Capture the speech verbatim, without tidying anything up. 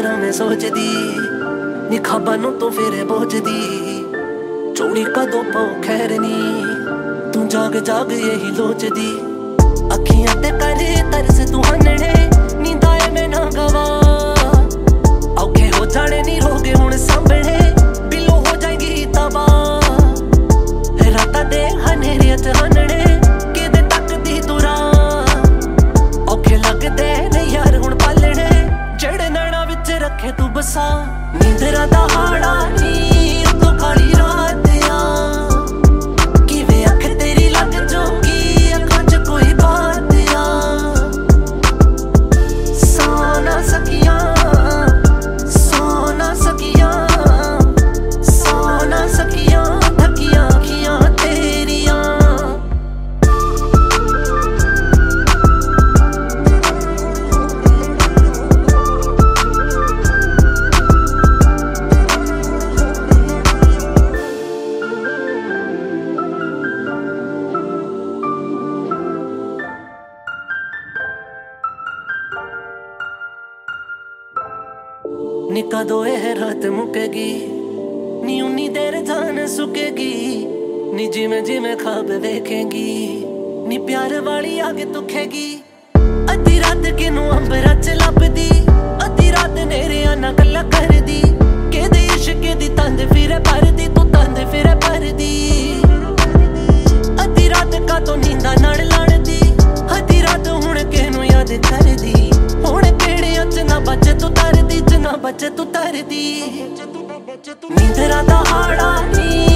तेरा मैं सोचदी नी खाबा नू तो फेरे बोझदी चोड़ी कदों पाऊं खैर नी तू जाग जाग यही लोचदी अखियां ते करे तरस तू हनने नींदा ए मैं ना गवा औखे हो जाने नी रोगे हुण सांभणे बिलो हो जाएगी तबाह रातां दे हनेरे च हनने किदे तक दी तुरा औखे लगदे ने यार हुण पालणे जेड़े नैना विच रखे तू बसा नींदरां दा हाड़ा नी तू काली रात आ किवें अख तेरी लग जाऊगी अखां च कोई बात आ सो ना सकियां सो ना सकियां सो ना सकियां थकियां अखियां तेरियां नी कदों यह रात मुकेगी नी उन्नी देर जान सुकेगी नी जिमें जिमें ख्वाब देखेगी नी प्यार वाली आगे दुखेगी अद्धी रात किनू अंबरा च लभदी अद्धी रात नेरे आना गल्ला करदी केदे इश्क दी तंद फिरे भरदी तू तंद फिरे भरदी अद्धी रात का तो नींदा नाल लड़दी अद्धी रात हुण किनू याद करदी हुण केड़े अच ना बचे तू तरदी च ना बचे तू तरदी नींदरां दा हाड़ा नी